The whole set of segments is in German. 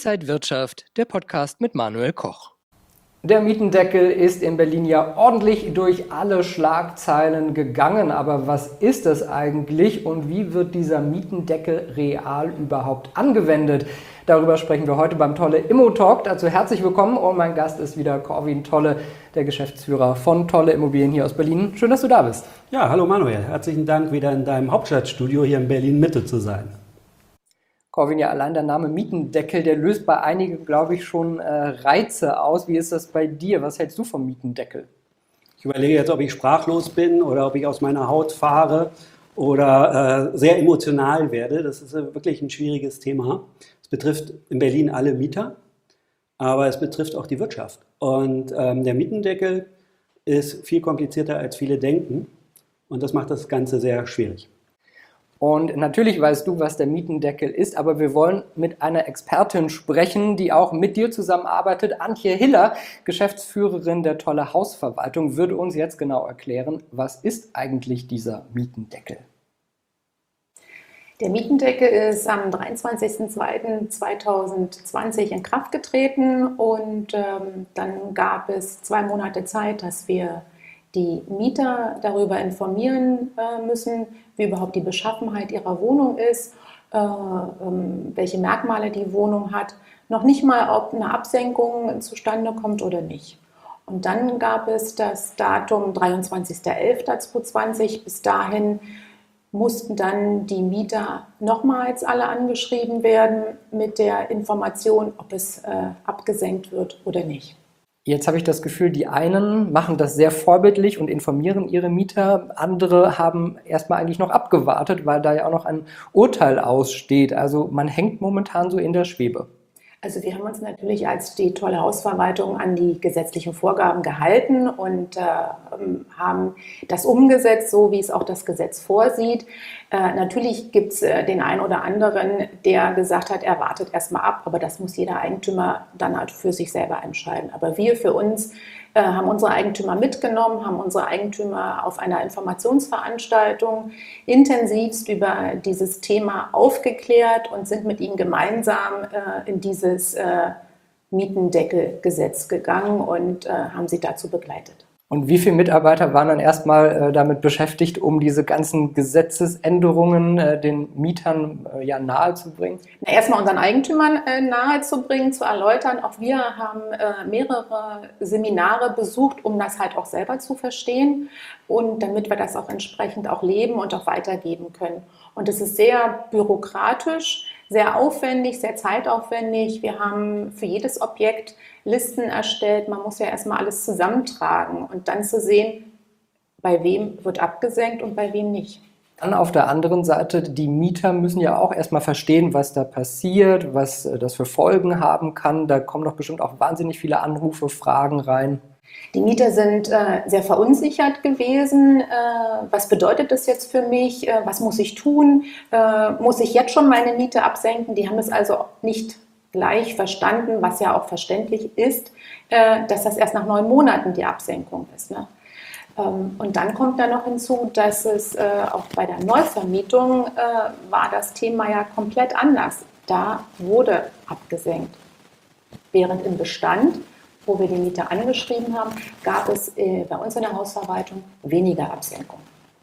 Inside Wirtschaft, der Podcast mit Manuel Koch. Der Mietendeckel ist in Berlin ja ordentlich durch alle Schlagzeilen gegangen. Aber was ist das eigentlich und wie wird dieser Mietendeckel real überhaupt angewendet? Darüber sprechen wir heute beim Tolle Immo-Talk. Dazu herzlich willkommen und mein Gast ist wieder Corwin Tolle, der Geschäftsführer von Tolle Immobilien hier aus Berlin. Schön, dass du da bist. Ja, hallo Manuel. Herzlichen Dank, wieder in deinem Hauptstadtstudio hier in Berlin-Mitte zu sein. Corwin, ja, allein der Name Mietendeckel, der löst bei einigen, glaube ich, schon Reize aus. Wie ist das bei dir? Was hältst du vom Mietendeckel? Ich überlege jetzt, ob ich sprachlos bin oder ob ich aus meiner Haut fahre oder sehr emotional werde. Das ist wirklich ein schwieriges Thema. Es betrifft in Berlin alle Mieter, aber es betrifft auch die Wirtschaft. Und der Mietendeckel ist viel komplizierter, als viele denken. Und das macht das Ganze sehr schwierig. Und natürlich weißt du, was der Mietendeckel ist, aber wir wollen mit einer Expertin sprechen, die auch mit dir zusammenarbeitet. Antje Hiller, Geschäftsführerin der Tolle Hausverwaltung, würde uns jetzt genau erklären, was ist eigentlich dieser Mietendeckel? Der Mietendeckel ist am 23.02.2020 in Kraft getreten und dann gab es 2 Monate Zeit, dass wir die Mieter darüber informieren müssen, wie überhaupt die Beschaffenheit ihrer Wohnung ist, welche Merkmale die Wohnung hat, noch nicht mal, ob eine Absenkung zustande kommt oder nicht. Und dann gab es das Datum 23.11.2020. Bis dahin mussten dann die Mieter nochmals alle angeschrieben werden mit der Information, ob es abgesenkt wird oder nicht. Jetzt habe ich das Gefühl, die einen machen das sehr vorbildlich und informieren ihre Mieter. Andere haben erstmal eigentlich noch abgewartet, weil da ja auch noch ein Urteil aussteht. Also man hängt momentan so in der Schwebe. Also wir haben uns natürlich als die Tolle Hausverwaltung an die gesetzlichen Vorgaben gehalten und haben das umgesetzt, so wie es auch das Gesetz vorsieht. Natürlich gibt es den einen oder anderen, der gesagt hat, er wartet erstmal ab, aber das muss jeder Eigentümer dann halt für sich selber entscheiden. Aber wir für uns haben unsere Eigentümer mitgenommen, haben unsere Eigentümer auf einer Informationsveranstaltung intensivst über dieses Thema aufgeklärt und sind mit ihnen gemeinsam in dieses Mietendeckelgesetz gegangen und haben sie dazu begleitet. Und wie viele Mitarbeiter waren dann erstmal damit beschäftigt, um diese ganzen Gesetzesänderungen den Mietern nahezubringen? Erstmal unseren Eigentümern nahezubringen, zu erläutern. Auch wir haben mehrere Seminare besucht, um das halt auch selber zu verstehen und damit wir das auch entsprechend auch leben und auch weitergeben können. Und es ist sehr bürokratisch, sehr aufwendig, sehr zeitaufwendig. Wir haben für jedes Objekt Listen erstellt. Man muss ja erstmal alles zusammentragen und dann zu sehen, bei wem wird abgesenkt und bei wem nicht. Dann auf der anderen Seite, die Mieter müssen ja auch erstmal verstehen, was da passiert, was das für Folgen haben kann. Da kommen doch bestimmt auch wahnsinnig viele Anrufe, Fragen rein. Die Mieter sind sehr verunsichert gewesen. Was bedeutet das jetzt für mich? Was muss ich tun? Muss ich jetzt schon meine Miete absenken? Die haben es also nicht gleich verstanden, was ja auch verständlich ist, dass das erst nach 9 Monaten die Absenkung ist. Ne? Und dann kommt da noch hinzu, dass es auch bei der Neuvermietung war das Thema ja komplett anders. Da wurde abgesenkt. Während im Bestand, wo wir die Mieter angeschrieben haben, gab es bei uns in der Hausverwaltung weniger Absenkung.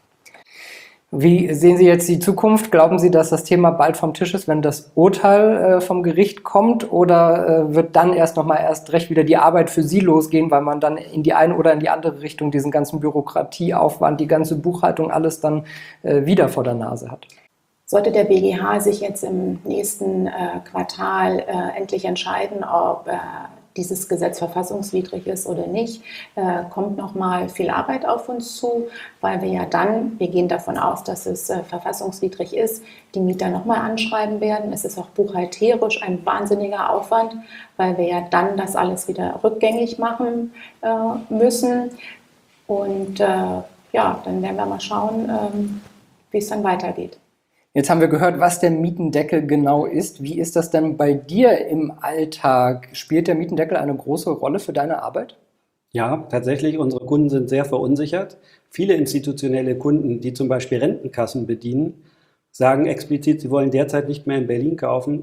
Wie sehen Sie jetzt die Zukunft? Glauben Sie, dass das Thema bald vom Tisch ist, wenn das Urteil vom Gericht kommt? Oder wird dann erst recht wieder die Arbeit für Sie losgehen, weil man dann in die eine oder in die andere Richtung diesen ganzen Bürokratieaufwand, die ganze Buchhaltung, alles dann wieder vor der Nase hat? Sollte der BGH sich jetzt im nächsten Quartal endlich entscheiden, ob dieses Gesetz verfassungswidrig ist oder nicht, kommt nochmal viel Arbeit auf uns zu, weil wir gehen davon aus, dass es verfassungswidrig ist, die Mieter nochmal anschreiben werden. Es ist auch buchhalterisch ein wahnsinniger Aufwand, weil wir ja dann das alles wieder rückgängig machen müssen. Und dann werden wir mal schauen, wie es dann weitergeht. Jetzt haben wir gehört, was der Mietendeckel genau ist. Wie ist das denn bei dir im Alltag? Spielt der Mietendeckel eine große Rolle für deine Arbeit? Ja, tatsächlich. Unsere Kunden sind sehr verunsichert. Viele institutionelle Kunden, die zum Beispiel Rentenkassen bedienen, sagen explizit, sie wollen derzeit nicht mehr in Berlin kaufen,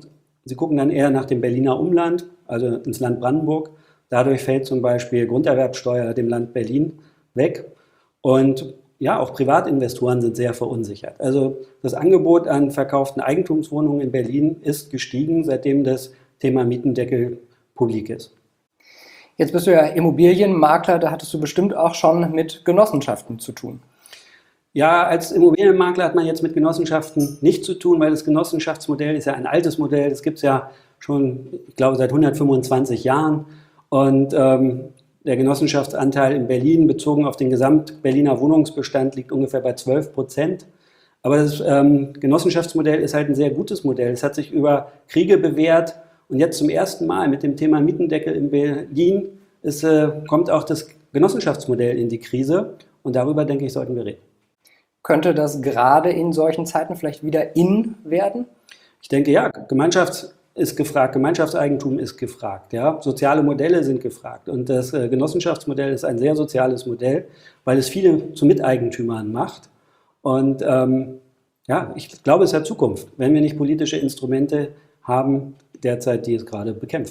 Sie gucken dann eher nach dem Berliner Umland, also ins Land Brandenburg. Dadurch fällt zum Beispiel Grunderwerbsteuer dem Land Berlin weg. Und ja, auch Privatinvestoren sind sehr verunsichert. Also das Angebot an verkauften Eigentumswohnungen in Berlin ist gestiegen, seitdem das Thema Mietendeckel publik ist. Jetzt bist du ja Immobilienmakler, da hattest du bestimmt auch schon mit Genossenschaften zu tun. Ja, als Immobilienmakler hat man jetzt mit Genossenschaften nichts zu tun, weil das Genossenschaftsmodell ist ja ein altes Modell. Das gibt es ja schon, ich glaube, seit 125 Jahren. Und der Genossenschaftsanteil in Berlin bezogen auf den Gesamt-Berliner Wohnungsbestand liegt ungefähr bei 12%. Aber das Genossenschaftsmodell ist halt ein sehr gutes Modell. Es hat sich über Kriege bewährt. Und jetzt zum ersten Mal mit dem Thema Mietendeckel in Berlin kommt auch das Genossenschaftsmodell in die Krise. Und darüber, denke ich, sollten wir reden. Könnte das gerade in solchen Zeiten vielleicht wieder in werden? Ich denke, ja, Gemeinschaft ist gefragt, Gemeinschaftseigentum ist gefragt, ja, soziale Modelle sind gefragt. Und das Genossenschaftsmodell ist ein sehr soziales Modell, weil es viele zu Miteigentümern macht. Und ja, ich glaube, es hat Zukunft, wenn wir nicht politische Instrumente haben, derzeit, die es gerade bekämpfen.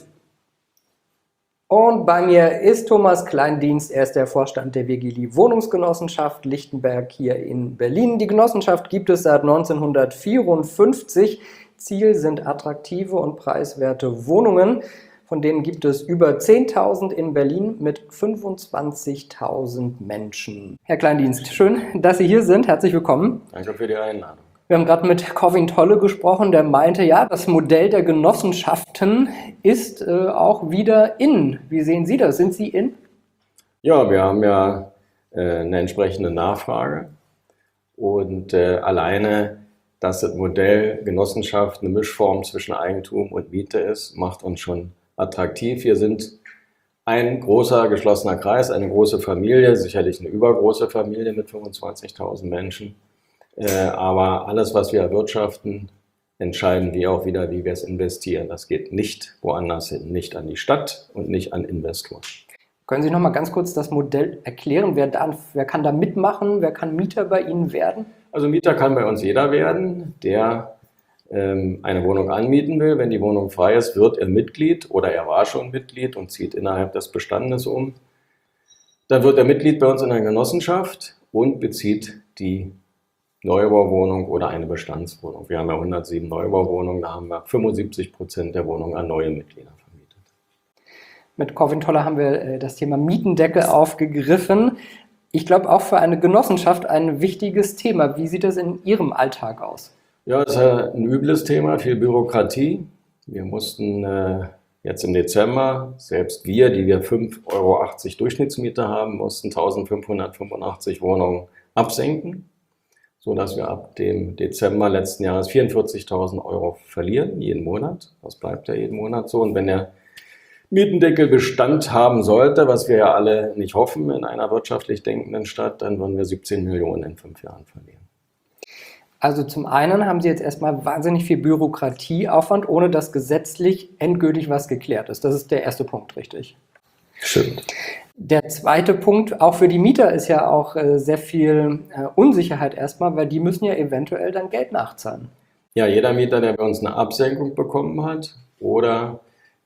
Und bei mir ist Thomas Kleindienst, er ist der Vorstand der Virgili Wohnungsgenossenschaft Lichtenberg hier in Berlin. Die Genossenschaft gibt es seit 1954. Ziel sind attraktive und preiswerte Wohnungen. Von denen gibt es über 10.000 in Berlin mit 25.000 Menschen. Herr Kleindienst, schön, dass Sie hier sind. Herzlich willkommen. Danke für die Einladung. Wir haben gerade mit Corwin Tolle gesprochen, der meinte, ja, das Modell der Genossenschaften ist auch wieder in. Wie sehen Sie das? Sind Sie in? Ja, wir haben ja eine entsprechende Nachfrage und alleine, dass das Modell Genossenschaft eine Mischform zwischen Eigentum und Miete ist, macht uns schon attraktiv. Wir sind ein großer geschlossener Kreis, eine große Familie, sicherlich eine übergroße Familie mit 25.000 Menschen. Aber alles, was wir erwirtschaften, entscheiden wir auch wieder, wie wir es investieren. Das geht nicht woanders hin, nicht an die Stadt und nicht an Investoren. Können Sie noch mal ganz kurz das Modell erklären? Wer kann da mitmachen? Wer kann Mieter bei Ihnen werden? Also Mieter kann bei uns jeder werden, der eine Wohnung anmieten will. Wenn die Wohnung frei ist, wird er Mitglied oder er war schon Mitglied und zieht innerhalb des Bestandes um. Dann wird er Mitglied bei uns in der Genossenschaft und bezieht die Neubauwohnung oder eine Bestandswohnung. Wir haben ja 107 Neubauwohnungen, da haben wir 75% der Wohnungen an neue Mitglieder vermietet. Mit Corwin Tolle haben wir das Thema Mietendeckel aufgegriffen. Ich glaube auch für eine Genossenschaft ein wichtiges Thema. Wie sieht das in Ihrem Alltag aus? Ja, das ist ein übles Thema, viel Bürokratie. Wir mussten jetzt im Dezember, selbst wir, die wir 5,80 Euro Durchschnittsmiete haben, mussten 1585 Wohnungen absenken, sodass wir ab dem Dezember letzten Jahres 44.000 Euro verlieren, jeden Monat. Das bleibt ja jeden Monat so. Und wenn der Mietendeckel Bestand haben sollte, was wir ja alle nicht hoffen in einer wirtschaftlich denkenden Stadt, dann würden wir 17 Millionen in 5 Jahren verlieren. Also zum einen haben Sie jetzt erstmal wahnsinnig viel Bürokratieaufwand, ohne dass gesetzlich endgültig was geklärt ist. Das ist der erste Punkt, richtig? Stimmt. Der zweite Punkt, auch für die Mieter ist ja auch sehr viel Unsicherheit erstmal, weil die müssen ja eventuell dann Geld nachzahlen. Ja, jeder Mieter, der bei uns eine Absenkung bekommen hat oder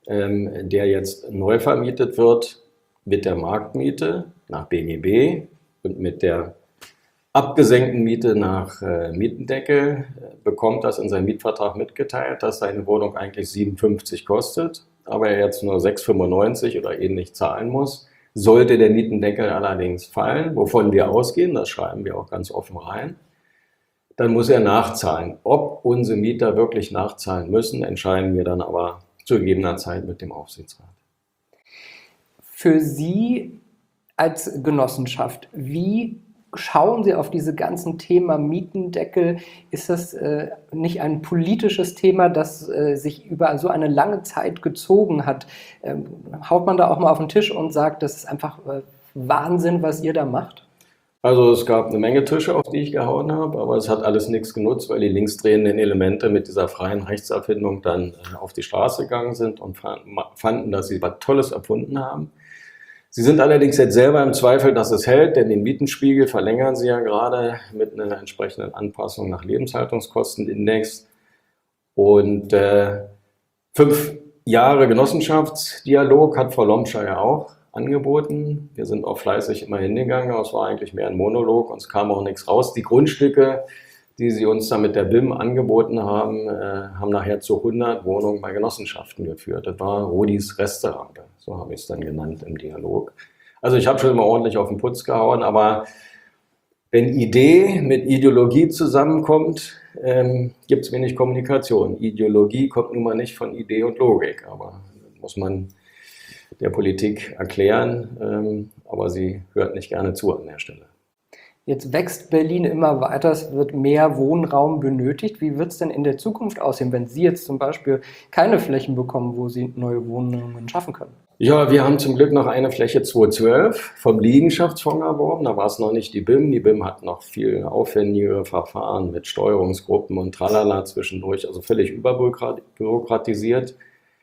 der jetzt neu vermietet wird mit der Marktmiete nach BGB und mit der abgesenkten Miete nach Mietendeckel, bekommt das in seinem Mietvertrag mitgeteilt, dass seine Wohnung eigentlich 7,50 kostet, aber er jetzt nur 6,95 oder ähnlich zahlen muss. Sollte der Mietendeckel allerdings fallen, wovon wir ausgehen, das schreiben wir auch ganz offen rein, dann muss er nachzahlen. Ob unsere Mieter wirklich nachzahlen müssen, entscheiden wir dann aber zu gegebener Zeit mit dem Aufsichtsrat. Für Sie als Genossenschaft, wie schauen Sie auf diese ganzen Thema Mietendeckel? Ist das nicht ein politisches Thema, das sich über so eine lange Zeit gezogen hat? Haut man da auch mal auf den Tisch und sagt, das ist einfach Wahnsinn, was ihr da macht? Also es gab eine Menge Tische, auf die ich gehauen habe, aber es hat alles nichts genutzt, weil die linksdrehenden Elemente mit dieser freien Rechtserfindung dann auf die Straße gegangen sind und fanden, dass sie was Tolles erfunden haben. Sie sind allerdings jetzt selber im Zweifel, dass es hält, denn den Mietenspiegel verlängern sie ja gerade mit einer entsprechenden Anpassung nach Lebenshaltungskostenindex. Und 5 Jahre Genossenschaftsdialog hat Frau Lomscher ja auch angeboten. Wir sind auch fleißig immer hingegangen, aber es war eigentlich mehr ein Monolog und es kam auch nichts raus. Die Grundstücke, die sie uns da mit der BIM angeboten haben, haben nachher zu 100 Wohnungen bei Genossenschaften geführt. Das war Rodis Resterampe, so habe ich es dann genannt im Dialog. Also ich habe schon immer ordentlich auf den Putz gehauen, aber wenn Idee mit Ideologie zusammenkommt, gibt es wenig Kommunikation. Ideologie kommt nun mal nicht von Idee und Logik, aber das muss man der Politik erklären, aber sie hört nicht gerne zu an der Stelle. Jetzt wächst Berlin immer weiter, es wird mehr Wohnraum benötigt. Wie wird es denn in der Zukunft aussehen, wenn Sie jetzt zum Beispiel keine Flächen bekommen, wo Sie neue Wohnungen schaffen können? Ja, wir haben zum Glück noch eine Fläche 212 vom Liegenschaftsfonds erworben. Da war es noch nicht die BIM. Die BIM hat noch viel aufwendigere Verfahren mit Steuerungsgruppen und Tralala zwischendurch, also völlig überbürokratisiert.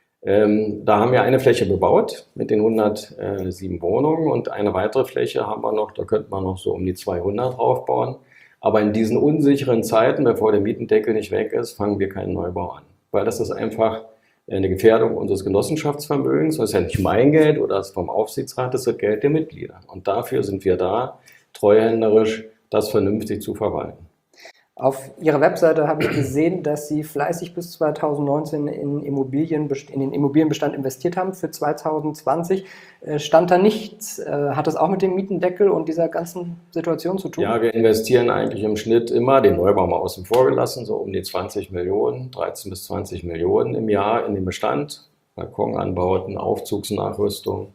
Da haben wir eine Fläche bebaut mit den 107 Wohnungen und eine weitere Fläche haben wir noch, da könnte man noch so um die 200 draufbauen. Aber in diesen unsicheren Zeiten, bevor der Mietendeckel nicht weg ist, fangen wir keinen Neubau an. Weil das ist einfach eine Gefährdung unseres Genossenschaftsvermögens. Das ist ja nicht mein Geld oder das vom Aufsichtsrat, das ist das Geld der Mitglieder. Und dafür sind wir da, treuhänderisch das vernünftig zu verwalten. Auf Ihrer Webseite habe ich gesehen, dass Sie fleißig bis 2019 in den Immobilienbestand investiert haben. Für 2020 stand da nichts. Hat das auch mit dem Mietendeckel und dieser ganzen Situation zu tun? Ja, wir investieren eigentlich im Schnitt immer, den Neubau mal außen vor gelassen, so um die 20 Millionen, 13 bis 20 Millionen im Jahr in den Bestand. Balkonanbauten, Aufzugsnachrüstung.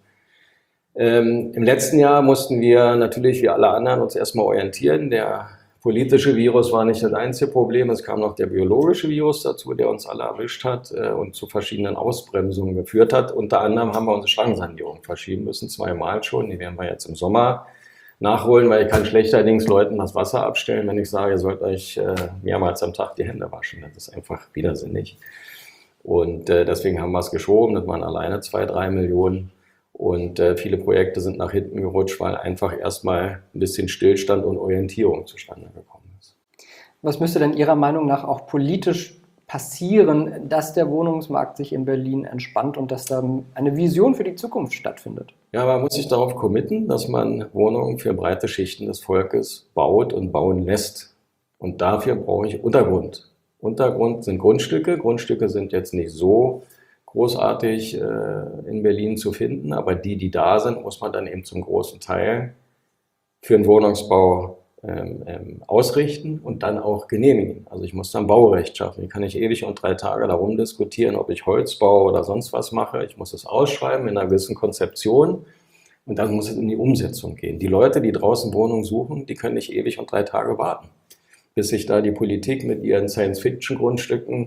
Im letzten Jahr mussten wir natürlich wie alle anderen uns erstmal orientieren. Der politische Virus war nicht das einzige Problem, es kam noch der biologische Virus dazu, der uns alle erwischt hat und zu verschiedenen Ausbremsungen geführt hat. Unter anderem haben wir unsere Schrankensanierung verschieben müssen, 2-mal schon. Die werden wir jetzt im Sommer nachholen, weil ich kann schlechterdings Leuten das Wasser abstellen, wenn ich sage, ihr sollt euch mehrmals am Tag die Hände waschen. Das ist einfach widersinnig. Und deswegen haben wir es geschoben, das waren alleine 2-3 Millionen. Und viele Projekte sind nach hinten gerutscht, weil einfach erstmal ein bisschen Stillstand und Orientierung zustande gekommen ist. Was müsste denn Ihrer Meinung nach auch politisch passieren, dass der Wohnungsmarkt sich in Berlin entspannt und dass da eine Vision für die Zukunft stattfindet? Ja, man muss sich darauf committen, dass man Wohnungen für breite Schichten des Volkes baut und bauen lässt. Und dafür brauche ich Untergrund. Untergrund sind Grundstücke. Grundstücke sind jetzt nicht so großartig in Berlin zu finden, aber die da sind, muss man dann eben zum großen Teil für den Wohnungsbau ausrichten und dann auch genehmigen. Also ich muss dann Baurecht schaffen. Ich kann nicht ewig und 3 Tage darum diskutieren, ob ich Holz baue oder sonst was mache. Ich muss es ausschreiben in einer gewissen Konzeption und dann muss es in die Umsetzung gehen. Die Leute, die draußen Wohnungen suchen, die können nicht ewig und 3 Tage warten, bis sich da die Politik mit ihren Science-Fiction-Grundstücken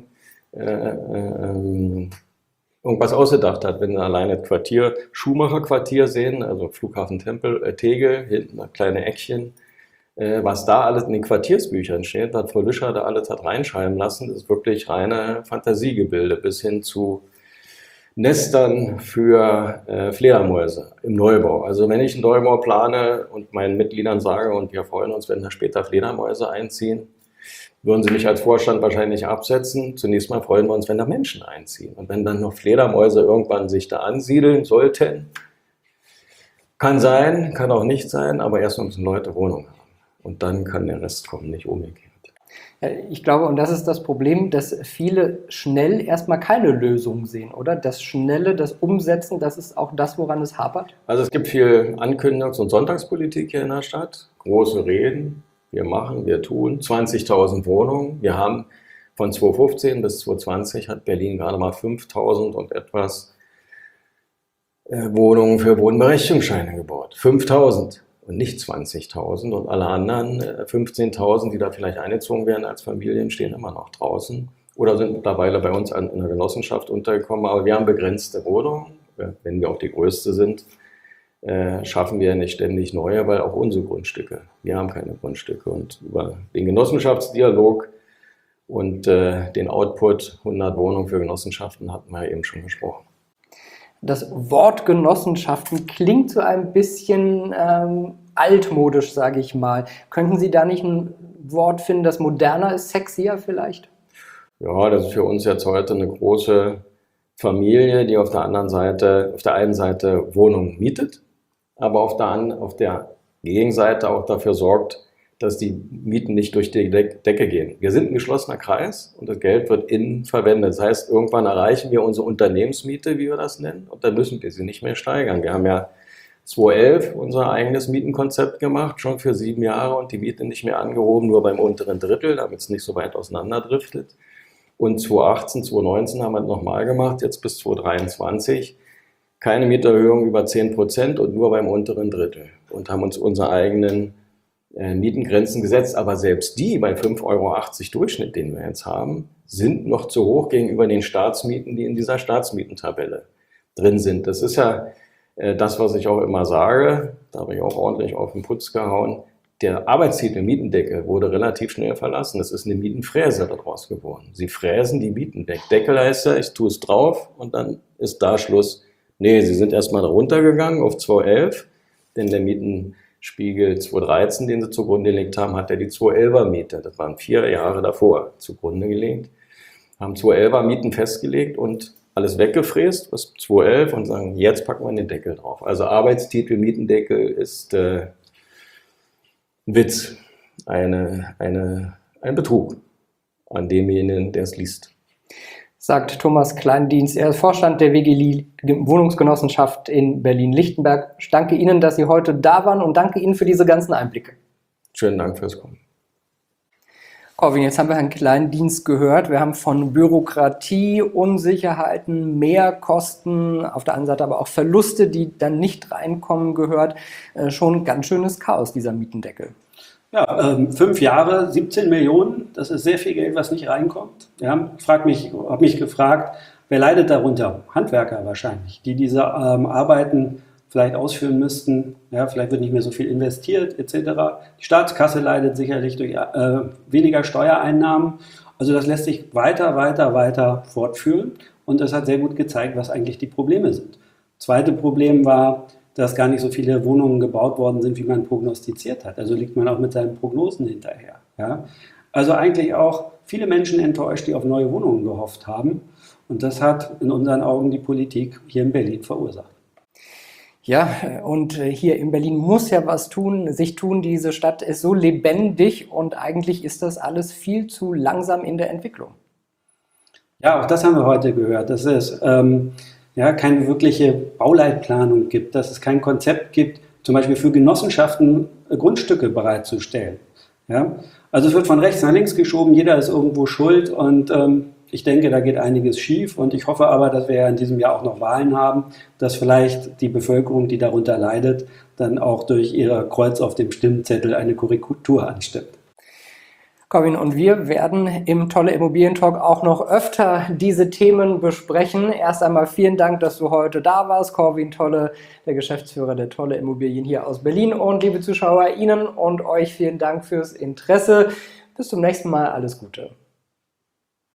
irgendwas ausgedacht hat. Wenn Sie alleine das Quartier, Schumacher-Quartier sehen, also Flughafen Tegel, hinten das kleine Eckchen, was da alles in den Quartiersbüchern steht, was Frau Lüscher da alles hat reinschreiben lassen, ist wirklich reine Fantasiegebilde bis hin zu Nestern für Fledermäuse im Neubau. Also wenn ich einen Neubau plane und meinen Mitgliedern sage, und wir freuen uns, wenn da später Fledermäuse einziehen, würden sie mich als Vorstand wahrscheinlich absetzen. Zunächst mal freuen wir uns, wenn da Menschen einziehen. Und wenn dann noch Fledermäuse irgendwann sich da ansiedeln sollten, kann sein, kann auch nicht sein, aber erstmal müssen Leute Wohnungen haben. Und dann kann der Rest kommen, nicht umgekehrt. Ich glaube, und das ist das Problem, dass viele schnell erstmal keine Lösung sehen, oder? Das Schnelle, das Umsetzen, das ist auch das, woran es hapert? Also es gibt viel Ankündigungs- und Sonntagspolitik hier in der Stadt. Große Reden. Wir machen, wir tun 20.000 Wohnungen. Wir haben von 2015 bis 2020 hat Berlin gerade mal 5.000 und etwas Wohnungen für Wohnberechtigungsscheine gebaut. 5.000 und nicht 20.000. Und alle anderen 15.000, die da vielleicht eingezogen werden als Familien, stehen immer noch draußen oder sind mittlerweile bei uns in der Genossenschaft untergekommen. Aber wir haben begrenzte Wohnungen, wenn wir auch die größte sind. Schaffen wir nicht ständig neue, weil auch unsere Grundstücke, wir haben keine Grundstücke. Und über den Genossenschaftsdialog und den Output 100 Wohnungen für Genossenschaften hatten wir eben schon gesprochen. Das Wort Genossenschaften klingt so ein bisschen altmodisch, sage ich mal. Könnten Sie da nicht ein Wort finden, das moderner ist, sexier vielleicht? Ja, das ist für uns jetzt heute eine große Familie, die auf der einen Seite Wohnungen mietet, aber auf der Gegenseite auch dafür sorgt, dass die Mieten nicht durch die Decke gehen. Wir sind ein geschlossener Kreis und das Geld wird innen verwendet. Das heißt, irgendwann erreichen wir unsere Unternehmensmiete, wie wir das nennen, und dann müssen wir sie nicht mehr steigern. Wir haben ja 2011 unser eigenes Mietenkonzept gemacht, schon für 7 Jahre, und die Miete nicht mehr angehoben, nur beim unteren Drittel, damit es nicht so weit auseinanderdriftet. Und 2018, 2019 haben wir es nochmal gemacht, jetzt bis 2023. Keine Mieterhöhung über 10% und nur beim unteren Drittel. Und haben uns unsere eigenen Mietengrenzen gesetzt. Aber selbst die bei 5,80 Euro Durchschnitt, den wir jetzt haben, sind noch zu hoch gegenüber den Staatsmieten, die in dieser Staatsmietentabelle drin sind. Das ist ja das, was ich auch immer sage. Da habe ich auch ordentlich auf den Putz gehauen. Der Arbeitstitel Mietendeckel wurde relativ schnell verlassen. Das ist eine Mietenfräse daraus geworden. Sie fräsen die Mieten weg. Deckel heißt ja, ich tue es drauf und dann ist da Schluss. Nee, sie sind erstmal runtergegangen auf 2011, denn der Mietenspiegel 2013, den sie zugrunde gelegt haben, hat ja die 2011er Miete. Das waren 4 Jahre davor zugrunde gelegt. Haben 2011er Mieten festgelegt und alles weggefräst bis 2011 und sagen, jetzt packen wir den Deckel drauf. Also Arbeitstitel Mietendeckel ist ein Witz, ein Betrug an demjenigen, der es liest. Sagt Thomas Kleindienst. Er ist Vorstand der WG Wohnungsgenossenschaft in Berlin-Lichtenberg. Ich danke Ihnen, dass Sie heute da waren und danke Ihnen für diese ganzen Einblicke. Schönen Dank fürs Kommen. Corwin, jetzt haben wir Herrn Kleindienst gehört. Wir haben von Bürokratie, Unsicherheiten, Mehrkosten, auf der anderen Seite aber auch Verluste, die dann nicht reinkommen, gehört. Schon ganz schönes Chaos, dieser Mietendeckel. Ja, 5 Jahre, 17 Millionen, das ist sehr viel Geld, was nicht reinkommt. Ja, habe mich gefragt, wer leidet darunter? Handwerker wahrscheinlich, die diese Arbeiten vielleicht ausführen müssten. Ja, vielleicht wird nicht mehr so viel investiert etc. Die Staatskasse leidet sicherlich durch weniger Steuereinnahmen. Also das lässt sich weiter fortführen und das hat sehr gut gezeigt, was eigentlich die Probleme sind. Zweite Problem war, dass gar nicht so viele Wohnungen gebaut worden sind, wie man prognostiziert hat. Also liegt man auch mit seinen Prognosen hinterher. Ja? Also eigentlich auch viele Menschen enttäuscht, die auf neue Wohnungen gehofft haben. Und das hat in unseren Augen die Politik hier in Berlin verursacht. Ja, und hier in Berlin muss ja was sich tun. Diese Stadt ist so lebendig und eigentlich ist das alles viel zu langsam in der Entwicklung. Ja, auch das haben wir heute gehört, dass es keine wirkliche Bauleitplanung gibt, dass es kein Konzept gibt, zum Beispiel für Genossenschaften Grundstücke bereitzustellen. Ja? Also es wird von rechts nach links geschoben, jeder ist irgendwo schuld und ich denke, da geht einiges schief und ich hoffe aber, dass wir ja in diesem Jahr auch noch Wahlen haben, dass vielleicht die Bevölkerung, die darunter leidet, dann auch durch ihr Kreuz auf dem Stimmzettel eine Korrektur anstimmt. Corwin, und wir werden im Tolle Immobilien Talk auch noch öfter diese Themen besprechen. Erst einmal vielen Dank, dass du heute da warst, Corwin Tolle, der Geschäftsführer der Tolle Immobilien hier aus Berlin. Und liebe Zuschauer, Ihnen und euch vielen Dank fürs Interesse. Bis zum nächsten Mal, alles Gute.